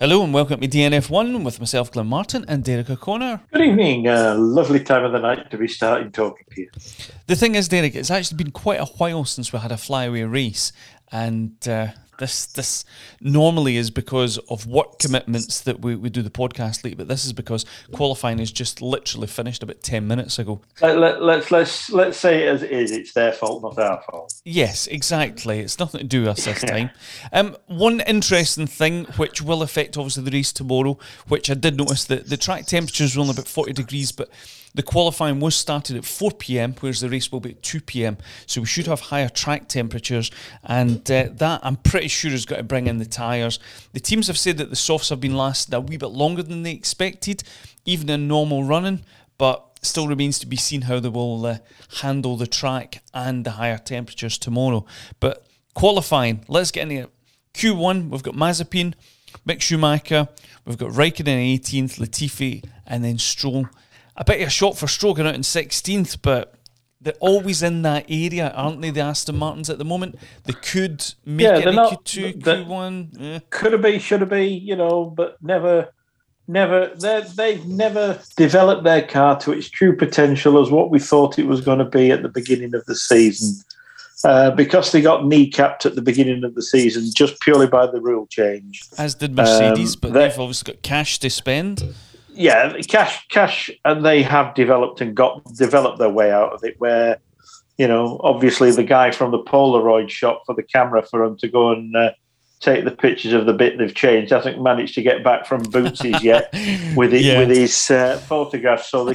Hello and welcome to DNF1 with myself, Glenn Martin, and Derek O'Connor. Good evening. Lovely time of the night to be starting talking to you. The thing is, Derek, it's actually been quite a while since we had a flyaway race, and this normally is because of work commitments that we do the podcast late, but this is because qualifying is just literally finished about 10 minutes ago. Let's say it as it is. It's their fault, not our fault. Yes, exactly. It's nothing to do with us this time. One interesting thing which will affect obviously the race tomorrow, which I did notice that the track temperatures were only about 40 degrees, but the qualifying was started at 4 p.m, whereas the race will be at 2 p.m. So we should have higher track temperatures, and that I'm pretty sure has got to bring in the tyres. The teams have said that the softs have been lasting a wee bit longer than they expected, even in normal running, but still remains to be seen how they will handle the track and the higher temperatures tomorrow. But qualifying, let's get into it. Q1, we've got Mazepin, Mick Schumacher, we've got Raikkonen in 18th, Latifi, and then Stroll. A bit of a shot for Stroll going out in 16th, but they're always in that area, aren't they, the Aston Martins at the moment? They could make it in Q2, Q1. Could have been, should have been, but never. They've never developed their car to its true potential as what we thought it was going to be at the beginning of the season. Because they got kneecapped at the beginning of the season just purely by the rule change. As did Mercedes, but they've obviously got cash to spend. Yeah, cash, and they have developed their way out of it. Where, obviously the guy from the Polaroid shot for the camera for them to go and take the pictures of the bit they've changed hasn't managed to get back from Bootsy's yet with his photographs, so they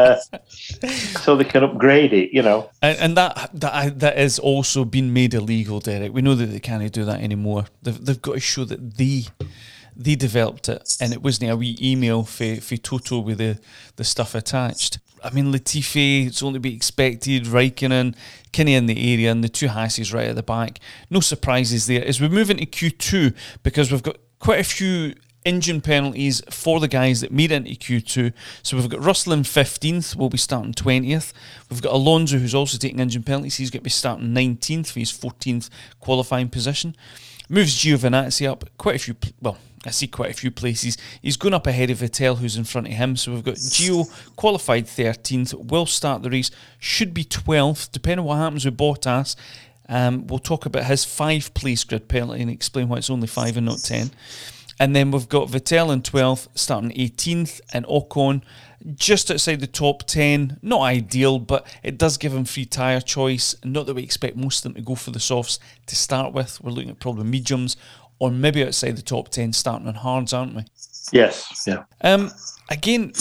can upgrade it. And that has also been made illegal, Derek. We know that they can't do that anymore. They've got to show that they developed it, and it wasn't a wee email for Toto with the stuff attached. I mean, Latifi, it's only to be expected, Raikkonen, Kinney in the area, and the two Hasses right at the back. No surprises there. As we move into Q2, because we've got quite a few engine penalties for the guys that made into Q2. So we've got Russell in 15th, will be starting 20th. We've got Alonso, who's also taking engine penalties. He's going to be starting 19th for his 14th qualifying position. Moves Giovinazzi up quite a few places. He's going up ahead of Vettel, who's in front of him. So we've got Gio qualified 13th, will start the race, should be 12th, depending on what happens with Bottas. We'll talk about his 5-place grid penalty and explain why it's only 5 and not 10. And then we've got Vettel in 12th, starting 18th, and Ocon just outside the top 10. Not ideal, but it does give him free tyre choice. Not that we expect most of them to go for the softs to start with. We're looking at probably mediums, or maybe outside the top 10 starting on hards, aren't we? Yes, yeah. Again,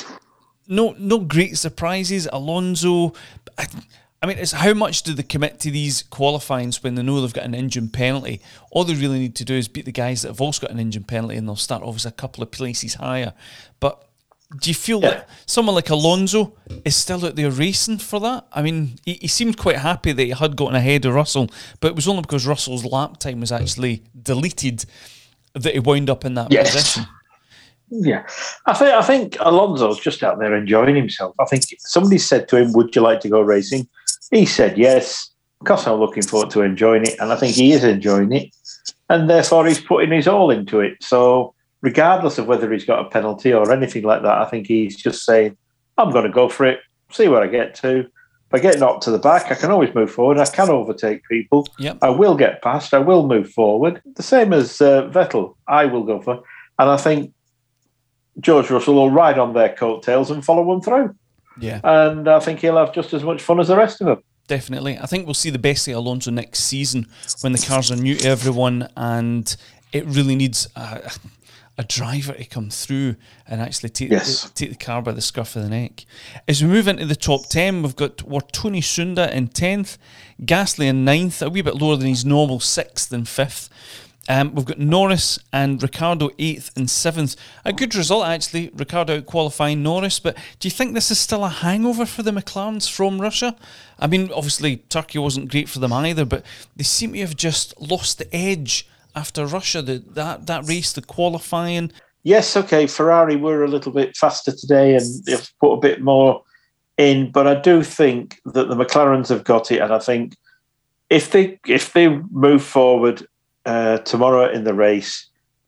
no great surprises. Alonso, I mean, it's how much do they commit to these qualifyings when they know they've got an engine penalty? All they really need to do is beat the guys that have also got an engine penalty, and they'll start obviously a couple of places higher. But do you feel that someone like Alonso is still out there racing for that? I mean, he seemed quite happy that he had gotten ahead of Russell, but it was only because Russell's lap time was actually deleted that he wound up in that position. Yeah, I think Alonso's just out there enjoying himself. I think somebody said to him, "Would you like to go racing?" He said yes, because I'm looking forward to enjoying it, and I think he is enjoying it, and therefore he's putting his all into it. So regardless of whether he's got a penalty or anything like that, I think he's just saying, "I'm going to go for it, see where I get to. If I get knocked to the back, I can always move forward. I can overtake people. Yep. I will get past. I will move forward. The same as Vettel, I will go for." And I think George Russell will ride on their coattails and follow them through. Yeah. And I think he'll have just as much fun as the rest of them. Definitely. I think we'll see the best of Alonso next season when the cars are new to everyone, and it really needs a driver to come through and actually take the car by the scruff of the neck. As we move into the top 10, we've got Tony Sunda in 10th, Gasly in 9th, a wee bit lower than his normal 6th and 5th. We've got Norris and Ricciardo 8th and 7th. A good result, actually. Ricciardo out-qualifying Norris, but do you think this is still a hangover for the McLarens from Russia? I mean, obviously, Turkey wasn't great for them either, but they seem to have just lost the edge after Russia, that race, the qualifying. Yes, okay, Ferrari were a little bit faster today and they've put a bit more in, but I do think that the McLarens have got it, and I think if they move forward tomorrow in the race,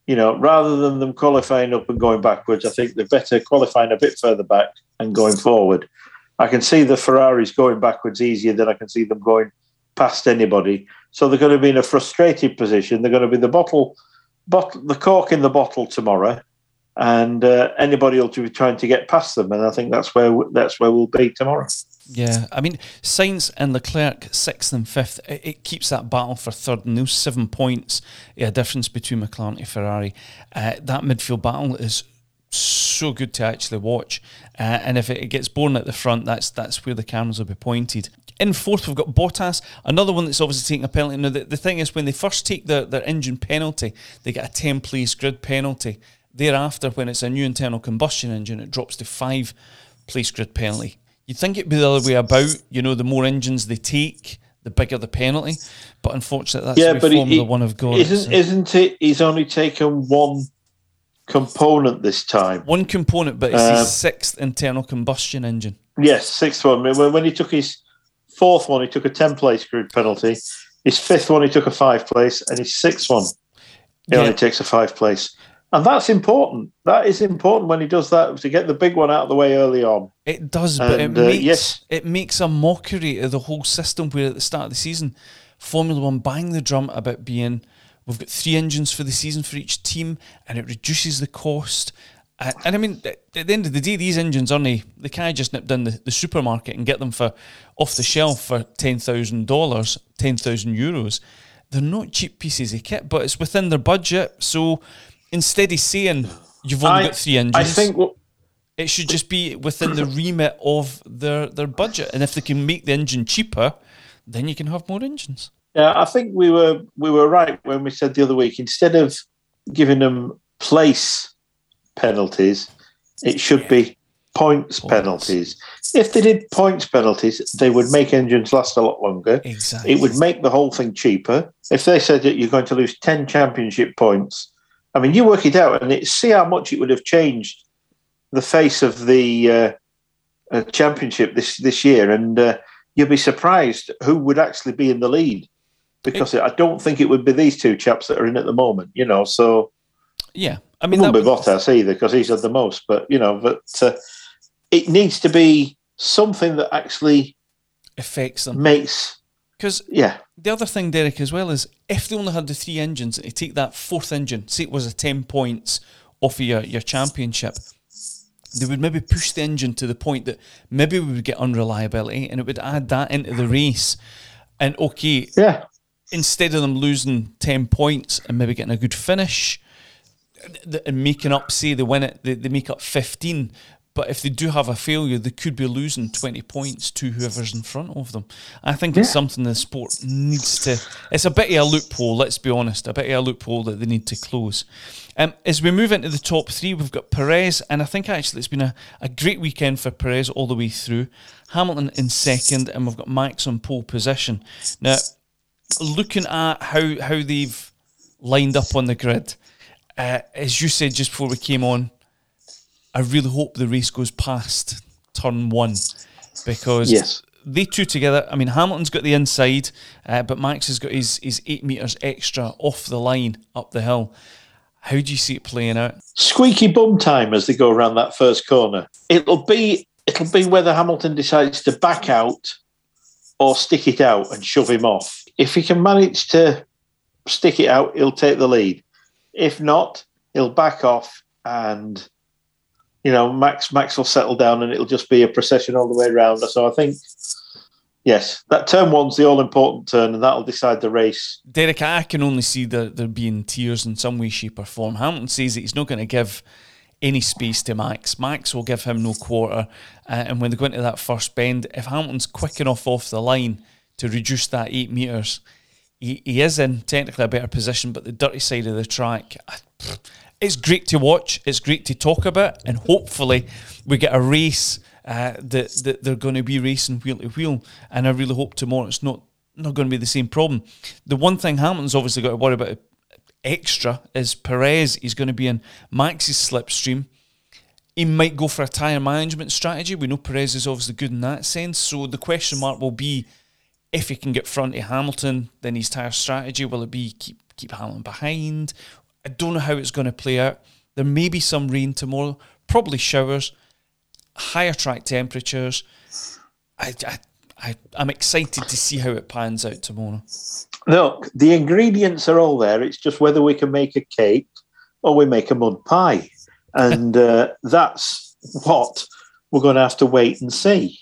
rather than them qualifying up and going backwards, I think they're better qualifying a bit further back and going forward. I can see the Ferraris going backwards easier than I can see them going past anybody. So they're going to be in a frustrated position. They're going to be the cork in the bottle tomorrow, and anybody will be trying to get past them. And I think that's where we'll be tomorrow. Yeah, I mean, Sainz and Leclerc, 6th and 5th, it keeps that battle for 3rd, and those 7 points, difference between McLaren and Ferrari. That midfield battle is so good to actually watch. And if it gets boring at the front, that's where the cameras will be pointed. In 4th, we've got Bottas, another one that's obviously taking a penalty. Now, the thing is, when they first take their engine penalty, they get a 10-place grid penalty. Thereafter, when it's a new internal combustion engine, it drops to 5-place grid penalty. You'd think it'd be the other way about. The more engines they take, the bigger the penalty. But unfortunately, that's the way Formula One have gone. Isn't it? He's only taken one component this time. One component, but it's his 6th internal combustion engine. Yes, 6th one. When he took his 4th one, he took a 10-place grid penalty. His 5th one, he took a 5-place, and his 6th one, he only takes a 5-place. And that's important. That is important when he does that, to get the big one out of the way early on. It does, but it makes a mockery of the whole system, where at the start of the season, Formula One bang the drum about being, we've got 3 engines for the season for each team, and it reduces the cost. And I mean, at the end of the day, these engines they can't just nip down the supermarket and get them for off the shelf for $10,000, 10,000 euros. They're not cheap pieces of kit, but it's within their budget. So instead of saying you've only got 3 engines, I think it should just be within the remit of their budget. And if they can make the engine cheaper, then you can have more engines. Yeah, I think we were right when we said the other week, instead of giving them place penalties, it should be points penalties. If they did points penalties, they would make engines last a lot longer. Exactly. It would make the whole thing cheaper. If they said that you're going to lose 10 championship points, I mean, you work it out and see how much it would have changed the face of the championship this year, and you'll be surprised who would actually be in the lead, because I don't think it would be these 2 chaps that are in at the moment, so... Yeah, I mean, it wouldn't be Bottas either, because he's had the most. But it needs to be something that actually affects them. Because the other thing, Derek, as well, is if they only had the 3 engines, and you take that 4th engine, say it was a 10 points off of your championship, they would maybe push the engine to the point that maybe we would get unreliability, and it would add that into the race. And instead of them losing 10 points and maybe getting a good finish and making up, say they win it, they make up 15, but if they do have a failure, they could be losing 20 points to whoever's in front of them. I think it's something the sport needs to... It's a bit of a loophole, let's be honest, a bit of a loophole that they need to close. As we move into the top 3, we've got Perez, and I think actually it's been a great weekend for Perez all the way through. Hamilton in 2nd, and we've got Max on pole position. Now, looking at how they've lined up on the grid, as you said just before we came on, I really hope the race goes past turn 1, because they 2 together, I mean, Hamilton's got the inside, but Max has got his 8 metres extra off the line up the hill. How do you see it playing out? Squeaky bum time as they go around that first corner. It'll be whether Hamilton decides to back out or stick it out and shove him off. If he can manage to stick it out, he'll take the lead. If not, he'll back off, and Max will settle down, and it'll just be a procession all the way around. So I think, yes, that turn 1's the all-important turn, and that'll decide the race. Derek, I can only see there being tears in some way, shape or form. Hamilton says that he's not going to give any space to Max. Max will give him no quarter, and when they go into that first bend, if Hamilton's quick enough off the line to reduce that 8 metres, he is in technically a better position, but the dirty side of the track, it's great to watch, it's great to talk about, and hopefully we get a race that they're going to be racing wheel to wheel, and I really hope tomorrow it's not going to be the same problem. The one thing Hamilton's obviously got to worry about extra is Perez. He's going to be in Max's slipstream. He might go for a tyre management strategy. We know Perez is obviously good in that sense, so the question mark will be, if he can get front of Hamilton, then his tyre strategy, will it be keep Hamilton behind? I don't know how it's going to play out. There may be some rain tomorrow, probably showers, higher track temperatures. I'm excited to see how it pans out tomorrow. Look, the ingredients are all there. It's just whether we can make a cake or we make a mud pie. And that's what we're going to have to wait and see,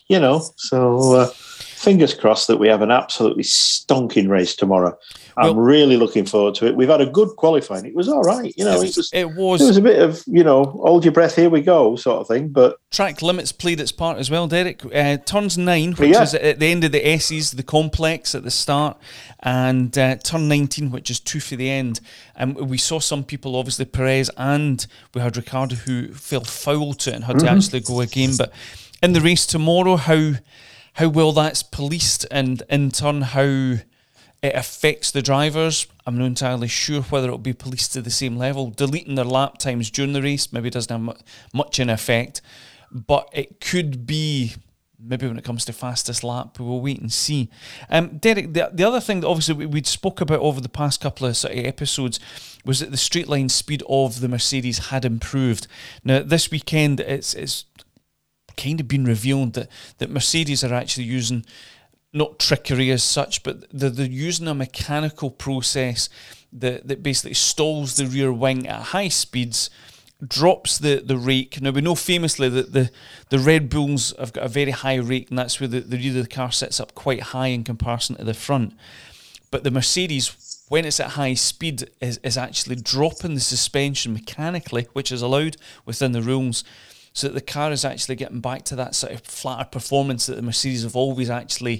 So fingers crossed that we have an absolutely stonking race tomorrow. I'm really looking forward to it. We've had a good qualifying. It was all right. It was a bit of, hold your breath, here we go sort of thing. But track limits played its part as well, Derek. Turns 9, which is at the end of the S's, the complex at the start, and turn 19, which is 2 for the end. And we saw some people, obviously Perez, and we had Ricciardo who fell foul to it and had to actually go again. But in the race tomorrow, how well that's policed, and in turn how it affects the drivers, I'm not entirely sure whether it'll be policed to the same level. Deleting their lap times during the race maybe doesn't have much in effect, but it could be maybe when it comes to fastest lap. We'll wait and see. Derek, the other thing that obviously we'd spoke about over the past couple of sort of episodes was that the straight line speed of the Mercedes had improved. Now this weekend it's kind of been revealed that Mercedes are actually using, not trickery as such, but they're using a mechanical process that basically stalls the rear wing at high speeds, drops the rake. Now, we know famously that the Red Bulls have got a very high rake, and that's where the rear of the car sits up quite high in comparison to the front. But the Mercedes, when it's at high speed, is actually dropping the suspension mechanically, which is allowed within the rules, so that the car is actually getting back to that sort of flatter performance that the Mercedes have always actually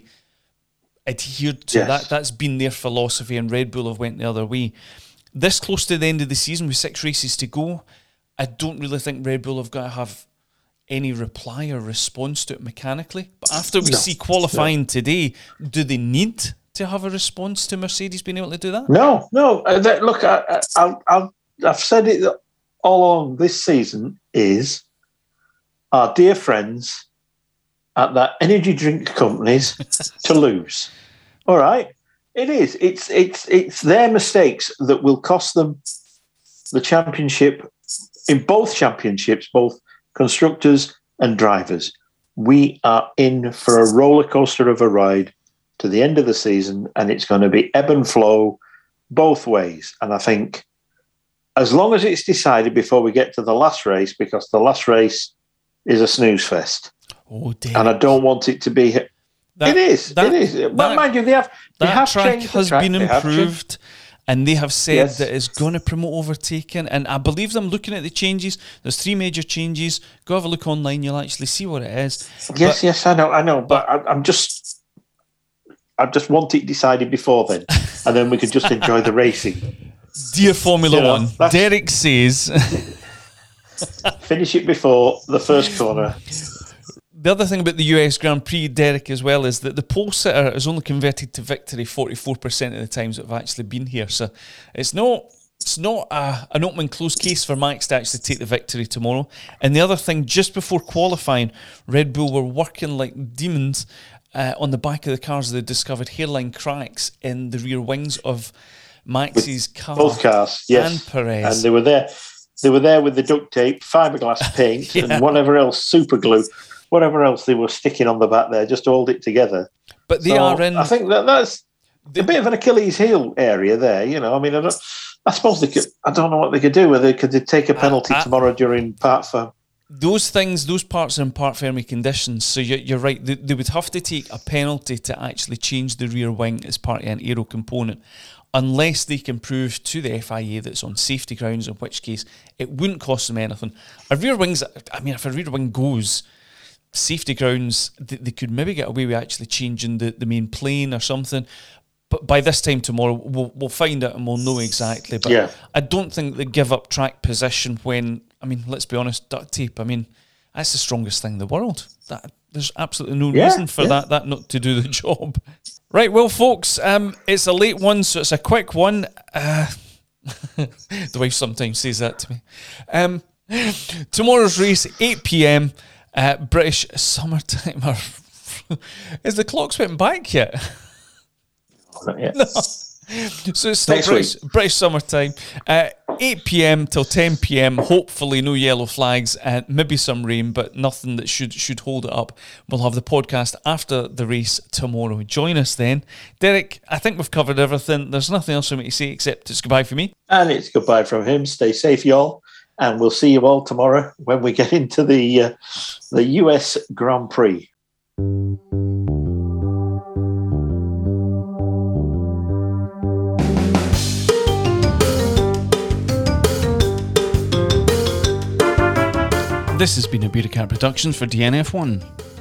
adhered to. Yes. That's been their philosophy, and Red Bull have went the other way. This close to the end of the season with 6 races to go, I don't really think Red Bull have got to have any reply or response to it mechanically. But after we see qualifying today, do they need to have a response to Mercedes being able to do that? No. Look, I've said it all along this season is our dear friends at that energy drink companies to lose. All right, it is. It's their mistakes that will cost them the championship in both championships, both constructors and drivers. We are in for a roller coaster of a ride to the end of the season, and it's going to be ebb and flow both ways. And I think as long as it's decided before we get to the last race, because the last race is a snooze fest. Oh, dear. And I don't want it to be. It is. But mind you, they have track has been improved, and they have said that it's going to promote overtaking. And I believe them looking at the changes. There's 3 major changes. Go have a look online. You'll actually see what it is. Yes, I know. But I just want it decided before then, and then we could just enjoy the racing. Dear Formula One, Derek says, finish it before the first corner. The other thing about the US Grand Prix, Derek, as well, is that the pole sitter is only converted to victory 44% of the times that have actually been here. So it's not an open and closed case for Max to actually take the victory tomorrow. And the other thing, just before qualifying, Red Bull were working like demons on the back of the cars. They discovered hairline cracks in the rear wings of Max's car. Both cars, yes. And Perez. And they were there. They were there with the duct tape, fiberglass paint, and whatever else, super glue. Whatever else they were sticking on the back there, just to hold it together. But they are in. I think that's a bit of an Achilles heel area there. I mean, I suppose they could. I don't know what they could do. Whether could they take a penalty tomorrow during part firm? Those parts are in part firming conditions. So you're right. They would have to take a penalty to actually change the rear wing as part of an aero component, unless they can prove to the FIA that it's on safety grounds, in which case it wouldn't cost them anything. A rear wing's. I mean, if a rear wing goes, safety grounds, they could maybe get away with actually changing the main plane or something. But by this time tomorrow, we'll find out and we'll know exactly. But I don't think they give up track position when, I mean, let's be honest, duct tape, I mean, that's the strongest thing in the world. There's absolutely no reason for that not to do the job. Right, well, folks, it's a late one, so it's a quick one. The wife sometimes says that to me. Tomorrow's race, 8 p.m, British summertime. Is the clocks went back yet? Not yet. No. So it's still British summertime. 8 p.m. till 10 p.m. Hopefully no yellow flags and maybe some rain, but nothing that should hold it up. We'll have the podcast after the race tomorrow. Join us then. Derek, I think we've covered everything. There's nothing else for me to say except it's goodbye for me. And it's goodbye from him. Stay safe, y'all. And we'll see you all tomorrow when we get into the US Grand Prix. This has been a Bearcat Productions for DNF1.